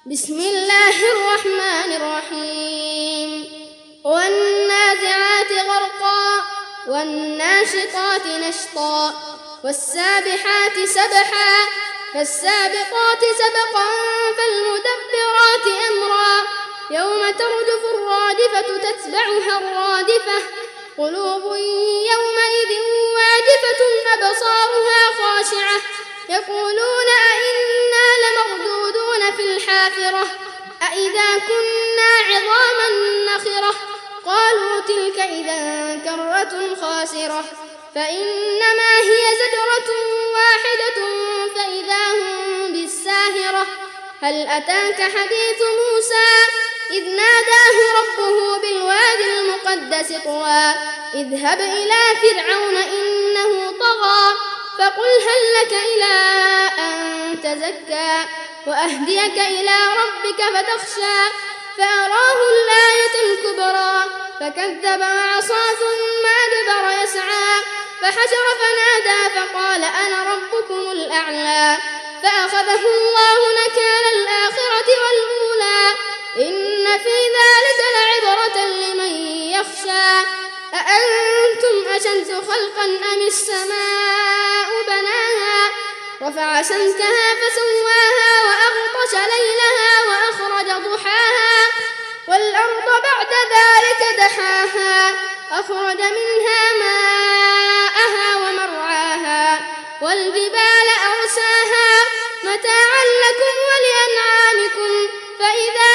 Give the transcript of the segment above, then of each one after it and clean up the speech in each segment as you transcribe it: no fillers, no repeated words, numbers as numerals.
بسم الله الرحمن الرحيم والنازعات غرقا والناشطات نشطا والسابحات سبحا فالسابقات سبقا فالمدبرات أمرا يوم ترجف الرادفة تتبعها الرادفة قلوب يومئذ واجفة أبصارها خاشعة يقولون أئنا لمردودون في الحافرة أئذا كنا عظاما نخرة قالوا تلك إذا كرة خاسرة فإنما هي زجرة واحدة فإذا هم بالساهرة هل أتاك حديث موسى إذ ناداه ربه بالوادي المقدس طوى اذهب إلى فرعون إنه طغى فقل هل لك إلى أن تزكى وأهديك إلى ربك فتخشى فأراه الآية الكبرى فكذب وعصى ثم أدبر يسعى فحشر فنادى فقال أنا ربكم الأعلى فأخذه الله نكال الآخرة والأولى إن في ذلك لعبرة لمن يخشى أأنتم أشد خلقا أم السماء بناها رفع سمكها فسواها وأغطش ليلها وأخرج ضحاها والأرض بعد ذلك دحاها أخرج منها ماءها ومرعاها والجبال أرساها متاعا لكم ولأنعامكم فإذا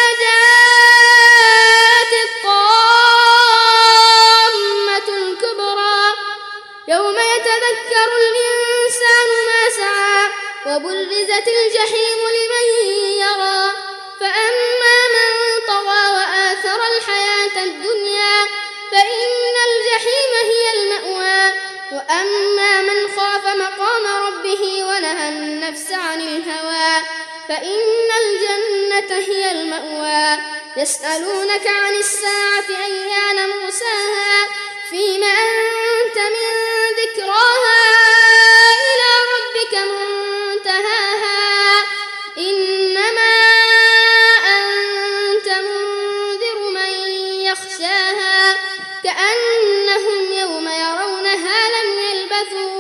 جاءت الطامة الكبرى يوم يتذكر الإنسان ما سعى وبرزت الجحيم لمن يرى فأما من طغى وآثر الحياة الدنيا فإن الجحيم هي المأوى وأما من خاف مقام ربه ونهى النفس عن الهوى فإن الجنة هي المأوى يسألونك عن الساعة أيان مرساها فيما أنت من ذكراها إلى ربك منتهاها إنما أنت منذر من يخشاها كأنهم يوم يرونها لم يلبثوا